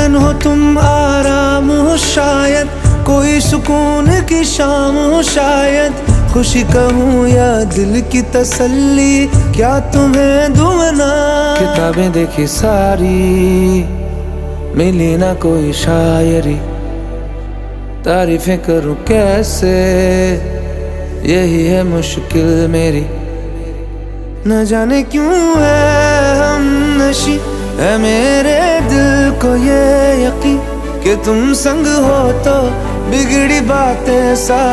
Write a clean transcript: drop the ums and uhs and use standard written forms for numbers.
चैन हो तुम, आराम हो शायद, कोई सुकून की शाम हो शायद। खुशी कहूँ या दिल की तसल्ली, क्या तुम्हें दूँ ना। किताबें देखी सारी, मिली ना कोई शायरी, तारीफें करूँ कैसे, यही है मुश्किल मेरी। न जाने क्यों है हम नशी, है मेरे दिल को ये यकीन कि तुम संग हो तो बिगड़ी बातें सा